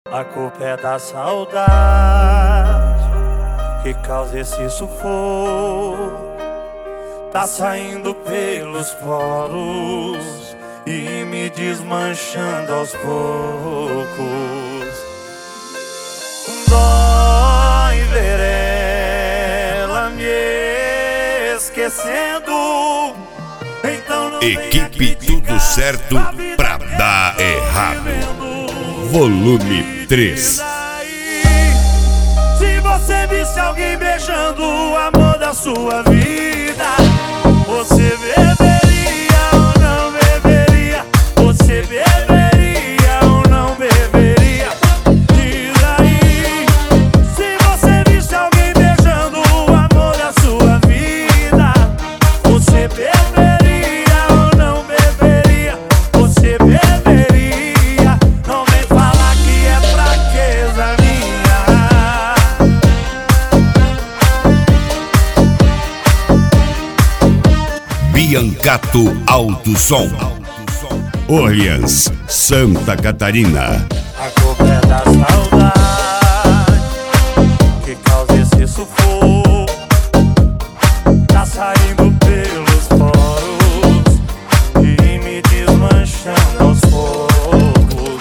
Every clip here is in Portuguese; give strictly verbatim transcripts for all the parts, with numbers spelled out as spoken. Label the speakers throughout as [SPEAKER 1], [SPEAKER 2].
[SPEAKER 1] A culpa é da saudade que causa esse sufoco. Tá saindo pelos poros e me desmanchando aos poucos. Dói ver ela me esquecendo. Então não
[SPEAKER 2] Equipe Tudo Certo pra dar errado. Volume três.
[SPEAKER 1] Se você visse alguém beijando o amor da sua vida, você beberia ou não beberia? Você beberia ou não beberia? Diz aí. Se você visse alguém beijando o amor da sua vida, você beberia ou não beberia? Você beberia? Não vem falar que é fraqueza minha.
[SPEAKER 2] Biancato Alto Som, Orleans, Santa Catarina.
[SPEAKER 1] A culpa é da saudade que causa esse sufoco. Tá saindo pelos poros e me desmanchando aos poucos.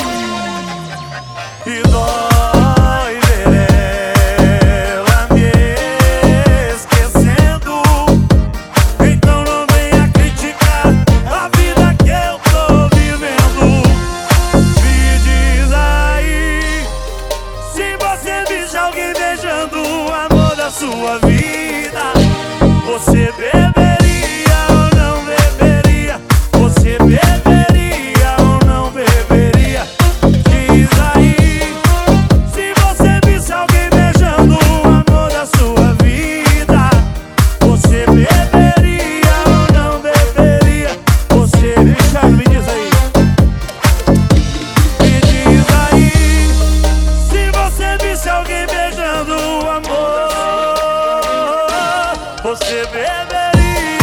[SPEAKER 1] E dói ver ela me esquecendo. Então não venha criticar a vida que eu tô vivendo. Me diz aí, se você visse alguém beijando o amor da sua vida, você beberia ou não beberia? Você beberia ou não beberia? Diz aí. Se você visse alguém beijando o amor da sua vida, você beberia ou não beberia? Você, Richard, me diz aí. Me diz aí. Se você visse alguém beijando o amor, você beberia